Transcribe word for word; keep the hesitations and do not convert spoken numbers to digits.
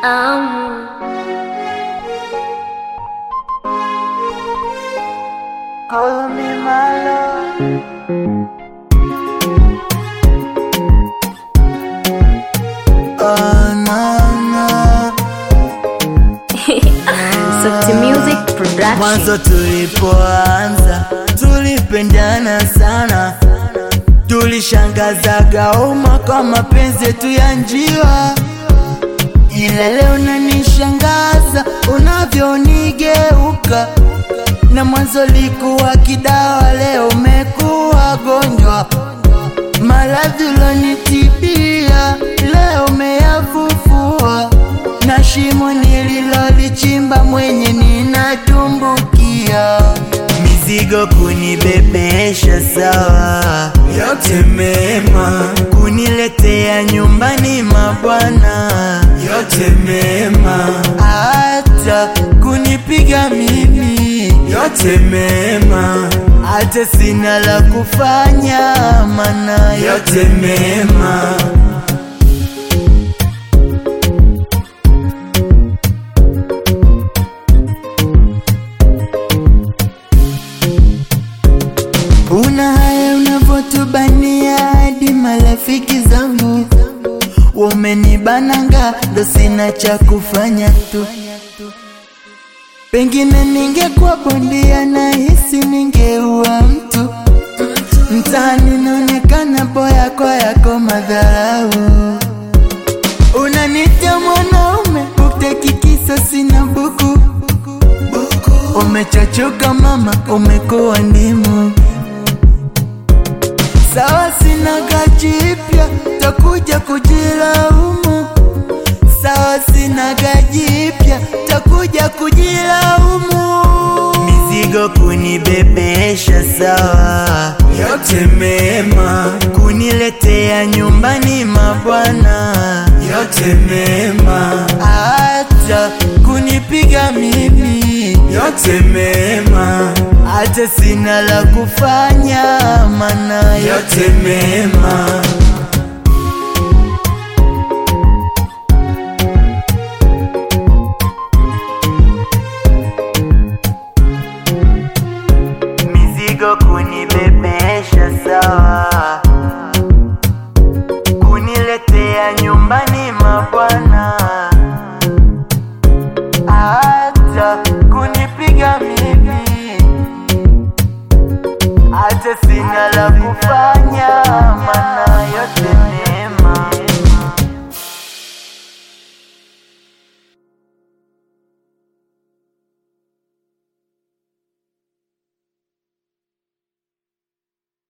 Um. Call me my love. Oh, no, no. Softy Music Production. Mwanzo tulipoanza tulipendana sana, tulishangazaga umma kwa mapenzi yetu ya njiwa. Ila leo unanishangaza unavyonigeuka, na mwanzo likuwa kidawa, leo umekuwa gonjwa. Maradhi ulonitibia leo umeyafufua, na shimo nililolichimba mwenye ninatumbukia. Mizigo kunibebesha sawa, yote mema. Kuniletea nyumbani mabwana, yote mema. Hata kunipiga mimi, yote mema. Hata sina la kufanya, mana yote mema. Una haya unavotubania hadi marafiki zangu wamenibananga, ndo sina cha kufanya tu. Pengine ningekuwa bondia na hisi ningeua mtu. Mtaani naonekana boya kwa yako madharau. Unanitia mwanaume bukte kisa sina buku. Umechachuka mama, umekuwa ndimu. Sawa sina gajipya, takuja kujilaumu. Sawa sina gajipya, takuja kujilaumu. Mizigo kunibebesha sawa, yote mema. Kuniletea nyumbani mabwana, yote mema. Hata kunipiga mimi, yote mema. Hata sina la kufanya, mana yote mema. Mizigo kunibebesha sawa, kuniletea nyumbani mabwana.